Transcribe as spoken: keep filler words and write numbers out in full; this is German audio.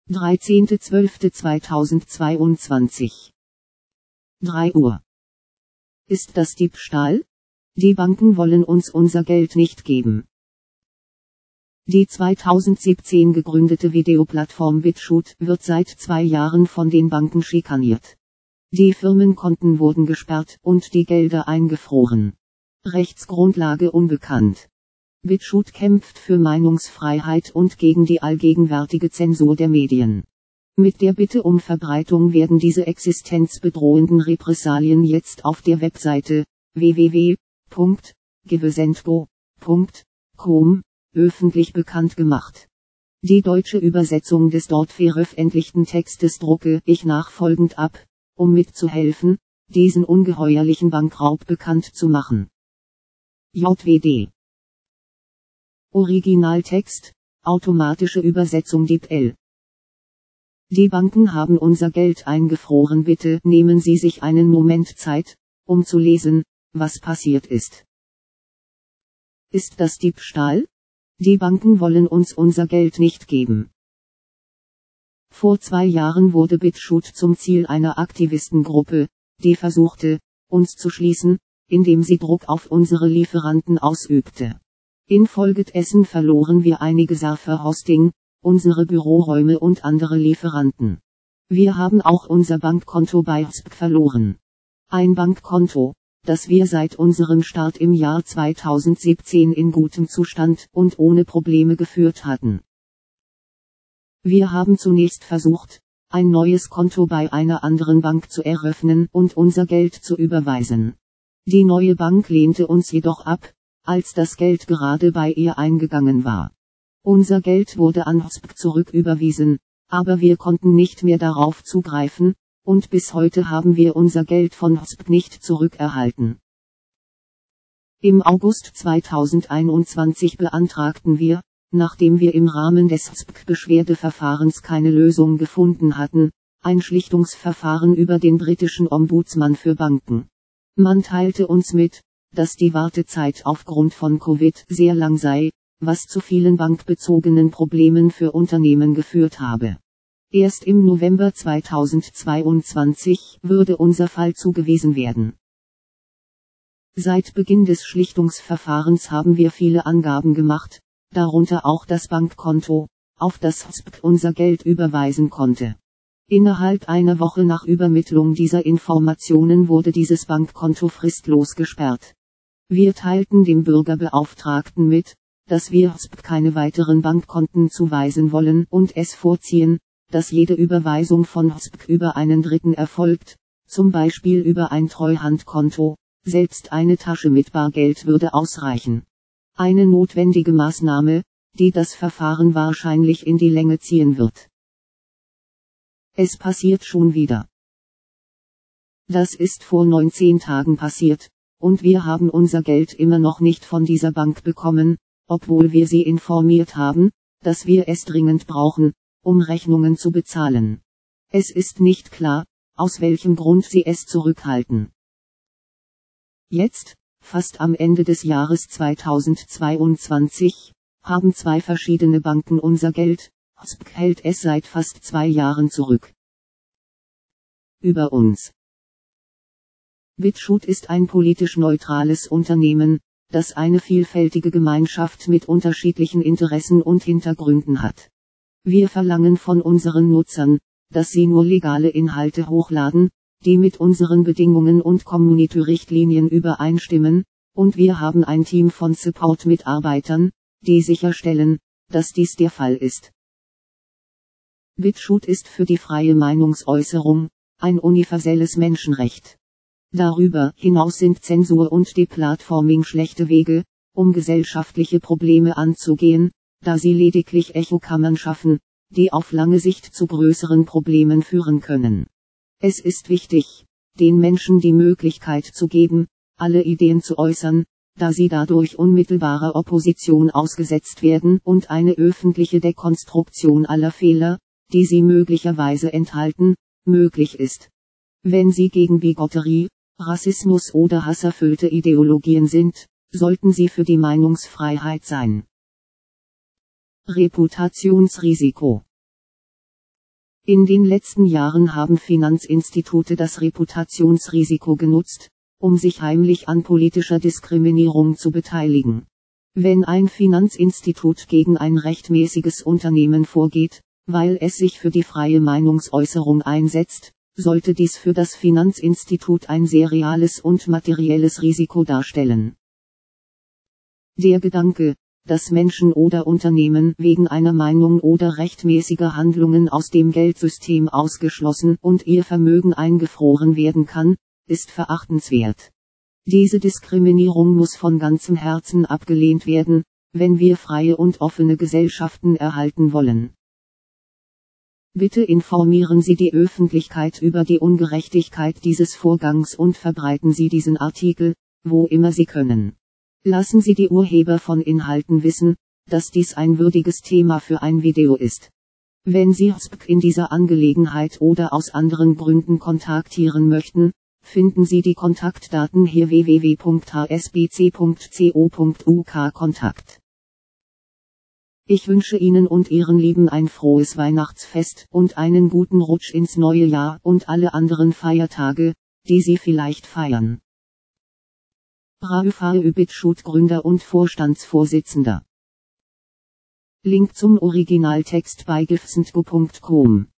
dreizehnter zwölfter zweitausendzweiundzwanzig. drei Uhr. Ist das Diebstahl? Die Banken wollen uns unser Geld nicht geben. Die zweitausendsiebzehn gegründete Videoplattform BitChute wird seit zwei Jahren von den Banken schikaniert. Die Firmenkonten wurden gesperrt und die Gelder eingefroren. Rechtsgrundlage unbekannt. BitChute kämpft für Meinungsfreiheit und gegen die allgegenwärtige Zensur der Medien. Mit der Bitte um Verbreitung werden diese existenzbedrohenden Repressalien jetzt auf der Webseite w w w punkt gewesentgo punkt com öffentlich bekannt gemacht. Die deutsche Übersetzung des dort veröffentlichten Textes drucke ich nachfolgend ab, um mitzuhelfen, diesen ungeheuerlichen Bankraub bekannt zu machen. J W D. Originaltext, automatische Übersetzung D E E P L. Die Banken haben unser Geld eingefroren. Bitte nehmen Sie sich einen Moment Zeit, um zu lesen, was passiert ist. Ist das Diebstahl? Die Banken wollen uns unser Geld nicht geben. Vor zwei Jahren wurde BitChute zum Ziel einer Aktivistengruppe, die versuchte, uns zu schließen, indem sie Druck auf unsere Lieferanten ausübte. Infolgedessen verloren wir einige Server-Hosting, unsere Büroräume und andere Lieferanten. Wir haben auch unser Bankkonto bei S P K verloren. Ein Bankkonto, das wir seit unserem Start im Jahr zweitausendsiebzehn in gutem Zustand und ohne Probleme geführt hatten. Wir haben zunächst versucht, ein neues Konto bei einer anderen Bank zu eröffnen und unser Geld zu überweisen. Die neue Bank lehnte uns jedoch ab, als das Geld gerade bei ihr eingegangen war. Unser Geld wurde an S P K zurücküberwiesen, aber wir konnten nicht mehr darauf zugreifen, und bis heute haben wir unser Geld von S P K nicht zurückerhalten. Im August zweitausendeinundzwanzig beantragten wir, nachdem wir im Rahmen des S P K-Beschwerdeverfahrens keine Lösung gefunden hatten, ein Schlichtungsverfahren über den britischen Ombudsmann für Banken. Man teilte uns mit, dass die Wartezeit aufgrund von Covid sehr lang sei, was zu vielen bankbezogenen Problemen für Unternehmen geführt habe. Erst im November zweitausendzweiundzwanzig würde unser Fall zugewiesen werden. Seit Beginn des Schlichtungsverfahrens haben wir viele Angaben gemacht, darunter auch das Bankkonto, auf das S P K unser Geld überweisen konnte. Innerhalb einer Woche nach Übermittlung dieser Informationen wurde dieses Bankkonto fristlos gesperrt. Wir teilten dem Bürgerbeauftragten mit, dass wir S P K keine weiteren Bankkonten zuweisen wollen und es vorziehen, dass jede Überweisung von S P K über einen Dritten erfolgt, zum Beispiel über ein Treuhandkonto. Selbst eine Tasche mit Bargeld würde ausreichen. Eine notwendige Maßnahme, die das Verfahren wahrscheinlich in die Länge ziehen wird. Es passiert schon wieder. Das ist vor neunzehn Tagen passiert, und wir haben unser Geld immer noch nicht von dieser Bank bekommen, obwohl wir sie informiert haben, dass wir es dringend brauchen, um Rechnungen zu bezahlen. Es ist nicht klar, aus welchem Grund sie es zurückhalten. Jetzt, fast am Ende des Jahres zweitausendzweiundzwanzig, haben zwei verschiedene Banken unser Geld, S P K hält es seit fast zwei Jahren zurück. Über uns. BitChute ist ein politisch neutrales Unternehmen, das eine vielfältige Gemeinschaft mit unterschiedlichen Interessen und Hintergründen hat. Wir verlangen von unseren Nutzern, dass sie nur legale Inhalte hochladen, die mit unseren Bedingungen und Community-Richtlinien übereinstimmen, und wir haben ein Team von Support-Mitarbeitern, die sicherstellen, dass dies der Fall ist. BitChute ist für die freie Meinungsäußerung, ein universelles Menschenrecht. Darüber hinaus sind Zensur und Deplatforming schlechte Wege, um gesellschaftliche Probleme anzugehen, da sie lediglich Echokammern schaffen, die auf lange Sicht zu größeren Problemen führen können. Es ist wichtig, den Menschen die Möglichkeit zu geben, alle Ideen zu äußern, da sie dadurch unmittelbarer Opposition ausgesetzt werden und eine öffentliche Dekonstruktion aller Fehler, die sie möglicherweise enthalten, möglich ist. Wenn sie gegen Bigotterie, Rassismus oder hasserfüllte Ideologien sind, sollten sie für die Meinungsfreiheit sein. Reputationsrisiko. In den letzten Jahren haben Finanzinstitute das Reputationsrisiko genutzt, um sich heimlich an politischer Diskriminierung zu beteiligen. Wenn ein Finanzinstitut gegen ein rechtmäßiges Unternehmen vorgeht, weil es sich für die freie Meinungsäußerung einsetzt, sollte dies für das Finanzinstitut ein sehr reales und materielles Risiko darstellen. Der Gedanke, dass Menschen oder Unternehmen wegen einer Meinung oder rechtmäßiger Handlungen aus dem Geldsystem ausgeschlossen und ihr Vermögen eingefroren werden kann, ist verachtenswert. Diese Diskriminierung muss von ganzem Herzen abgelehnt werden, wenn wir freie und offene Gesellschaften erhalten wollen. Bitte informieren Sie die Öffentlichkeit über die Ungerechtigkeit dieses Vorgangs und verbreiten Sie diesen Artikel, wo immer Sie können. Lassen Sie die Urheber von Inhalten wissen, dass dies ein würdiges Thema für ein Video ist. Wenn Sie S B K in dieser Angelegenheit oder aus anderen Gründen kontaktieren möchten, finden Sie die Kontaktdaten hier w w w punkt h s b c punkt co punkt u k Kontakt. Ich wünsche Ihnen und Ihren Lieben ein frohes Weihnachtsfest und einen guten Rutsch ins neue Jahr und alle anderen Feiertage, die Sie vielleicht feiern. Raüfaü Bitschut, Gründer und Vorstandsvorsitzender. Link zum Originaltext bei gifsendgo punkt com